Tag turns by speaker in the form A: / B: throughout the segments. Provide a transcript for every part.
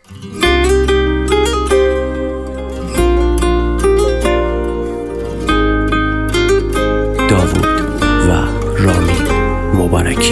A: داوود و رامین مبارکی.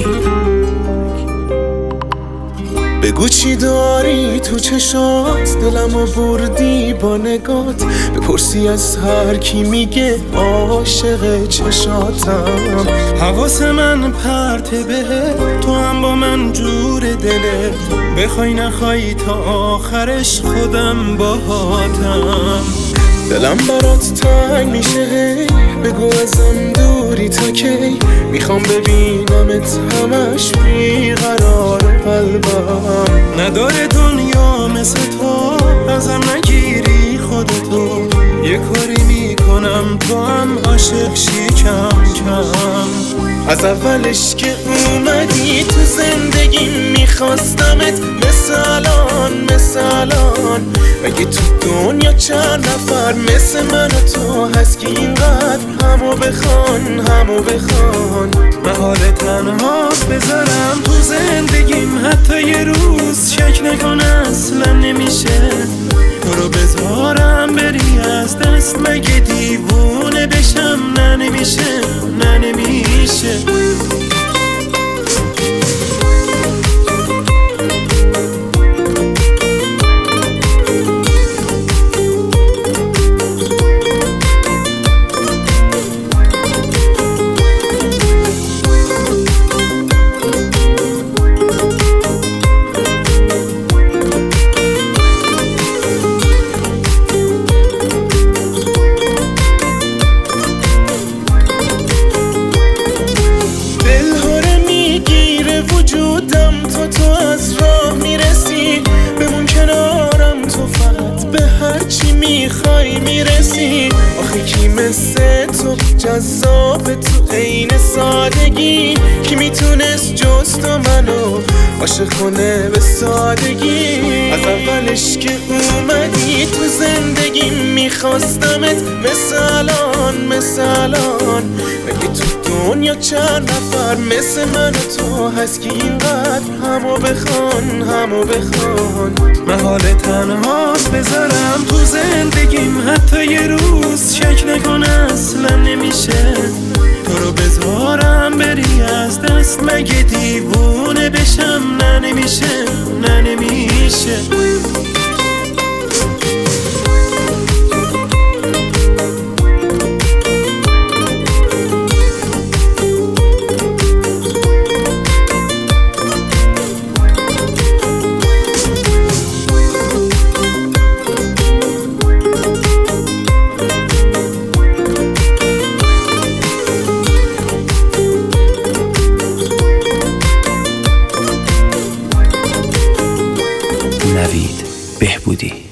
B: بگو چی داری تو چشات، دلمو بردی با نگات. بپرسی از هر کی میگه عاشق چشاتم. حواس من پرته بهت، تو هم با من جور دلت. بخوای نخوای تا آخرش خودم باهاتم. دلم برات تنگ میشه، بگو ازم دوری تا کی. میخوام ببینمت همش بیقرار قلبم. نداره دنیا مثل تو، ازم نگیری خودتو. یه کاری میکنم تو هم عاشق شی کم کم. از اولش که اومدی تو زندگی میخواستمت، مثل الان مگه تو دنیا چند نفر مثل من و تو هست که اینقدر همو بخوان. محال تنها بذارم تو زندگیم حتی یه روز. شک نکن اصلا نمیشه تو رو بذارم بری از دست. مگه دیوونه بشم؟ نه نمیشه. تو از راه میرسی، بمون کنارم تو فقط به هر چی میخوای میرسی. آخه کی مثل تو جذاب تو عین سادگی؟ کی میتونست جز تو منو عاشق کنه به سادگی؟ از اولش که اومدی تو زندگی میخواستمت، مثل الان مگه تو دنیا چند نفر مثل من و تو هست که اینقدر همو بخوان. محال تنها بذارم تو زندگیم حتی یه روز. شک نکن اصلا نمیشه تو رو بذارم بری از دست. مگه دیوونه بشم؟ نه نمیشه.
A: نوید بهبودی.